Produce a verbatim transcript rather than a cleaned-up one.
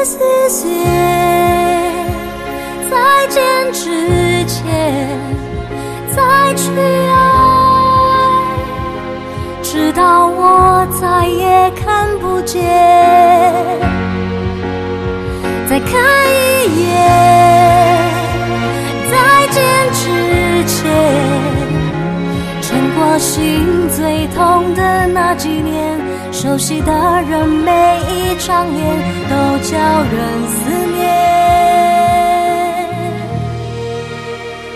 丝线，再见之前再去爱，直到我再也看不见。再看一眼，再见之前，撑过心最痛的那几年，熟悉的人每一张脸都叫人思念。